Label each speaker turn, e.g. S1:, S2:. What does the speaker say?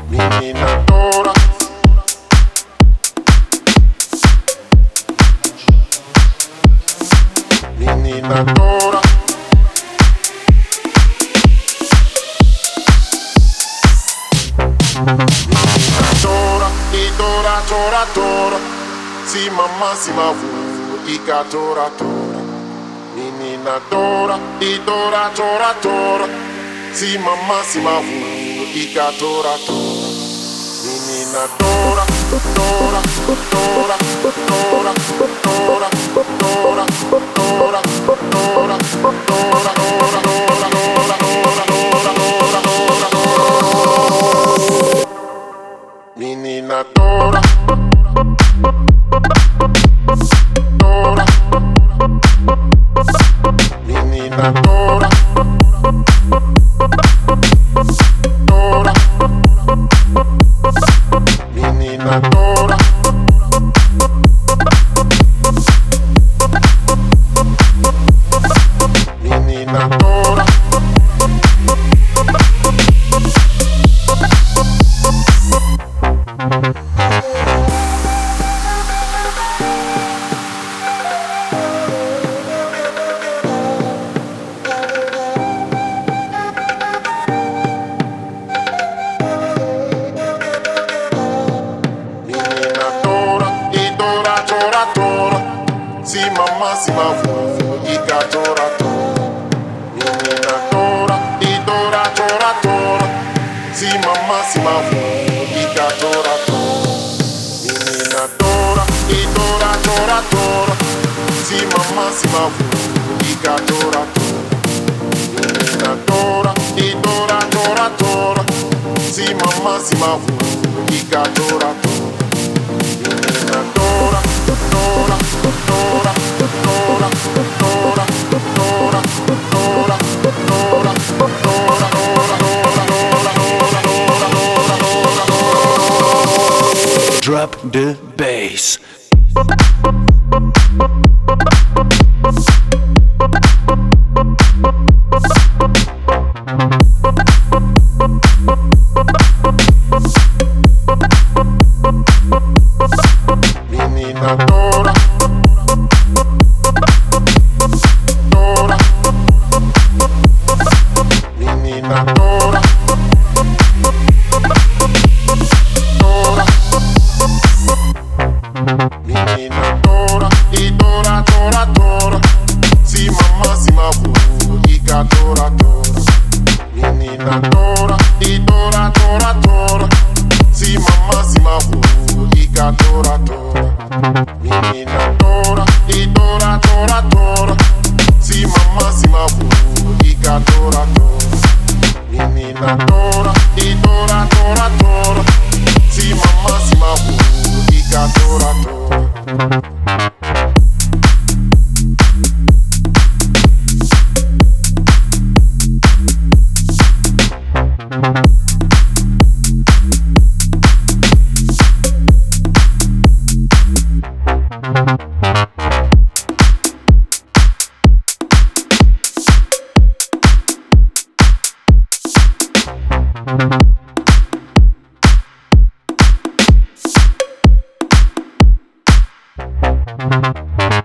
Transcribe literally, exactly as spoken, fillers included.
S1: menina Dora. Menina Dora. Menina Dora, e Dora, Dora, Dora. Si mamma si ma vu, ica Dora, Dora. Menina Dora, e Dora, Dora, Dora. Si mamma si ma vu, ica Dora, Dora. Menina Dora, Dora, Dora, Dora, Dora, Dora, Dora, Dora, Dora, Dora, Dora, Dora, Dora, Dora, Dora, Dora, Dora. Menina Dora. Dora. Menina Dora. Dora. Menina Dora. Menina Dora. Si mamma si ma vu, ica Dora, Dora. Menina Dora, e Dora, Dora, Dora. Si mamma si ma vu, ica Dora, Dora. Menina Dora, e Dora, Dora, Dora. Si mamma si ma vu, ica Dora, Dora. Menina Dora, e Dora, Dora, Dora. Si mamma si ma vu, ica Dora, Dora. Menina Dora, Dora, Dora, Dora, Dora, Dora, Dora, Dora, Dora, Dora.
S2: Drop the bass.
S1: Menina Dora. Dora. Menina Dora. Dora. Menina Dora, e Dora, Dora, Dora. Si mamma si ma vu, ica Dora, Dora. Menina Dora, e Dora, Dora, Dora. Si mamma si ma vu, ica Dora, Dora. Menina Dora, e Dora, Dora, Dora. Si mamma si ma vu, ica Dora, Dora. Menina Dora, e Dora, Dora, Dora. Si mamma si ma vu, ica Dora, Dora.
S2: Thank you.